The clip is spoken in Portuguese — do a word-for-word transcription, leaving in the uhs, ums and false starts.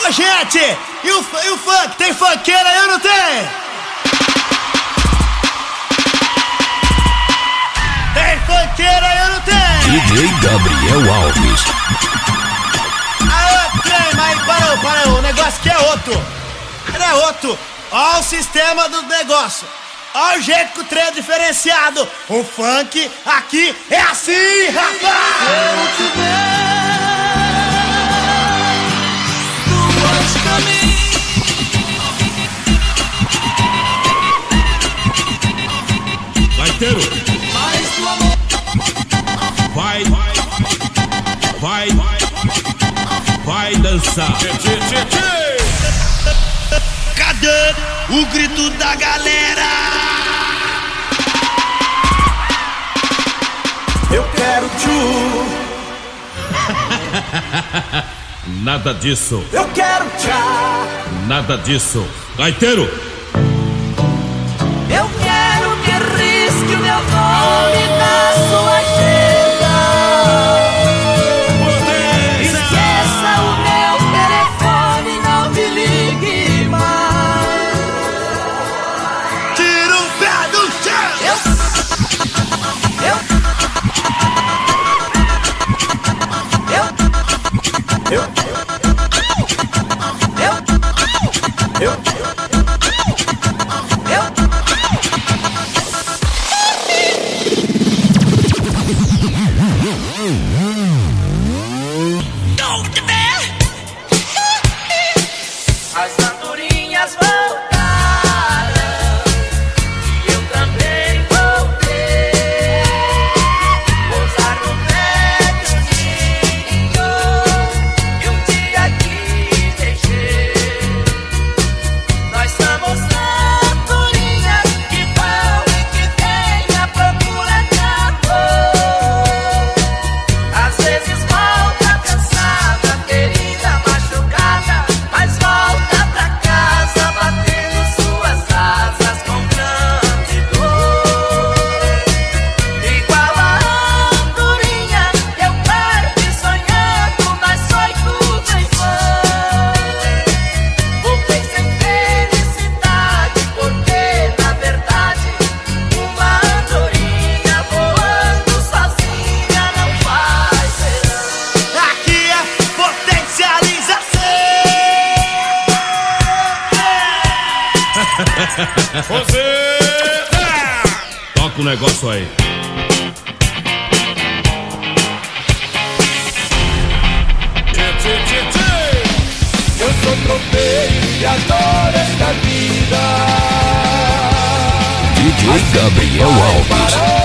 Ô gente, e o, e o funk? Tem funkeira aí ou não tem? Tem funkeira aí ou não tem? D J Gabriel Alves. Ah, trem, mas parou, parou, o negócio aqui é outro. Ele é outro. Ó o sistema do negócio. Ó o jeito que o trem é diferenciado. O funk aqui é assim, rapaz! Eu te ver, duas caminhos. Gaiteiro, Mais do amor. vai, vai, vai, vai, vai dançar. Cadê o grito da galera? Eu quero tchu. Nada disso, Eu quero tchá. nada disso. Gaiteiro, Eu quero que risque o meu nome na sua agenda. Esqueça o meu telefone, não me ligue mais. Tira o pé do chão! Eu, eu, eu, eu, eu, eu. As andorinhas voltaram e eu também voltei. Pousar no pé de um ninho e um dia que deixei. Nós somos andorinhas que vão e que vêm à procura de amor. Às vezes volta cansada, ferida, machucada, mas volta pra casa batendo suas asas com grande dor. Igual a andorinha, eu parto sonhando, mas foi tudo em vão. Voltei sem felicidade, porque na verdade uma andorinha voando sozinha não faz verão. Aqui é potencialização! você toca o negócio aí. Eu sou tropeiro e adoro esta vida. D J Gabriel Alves.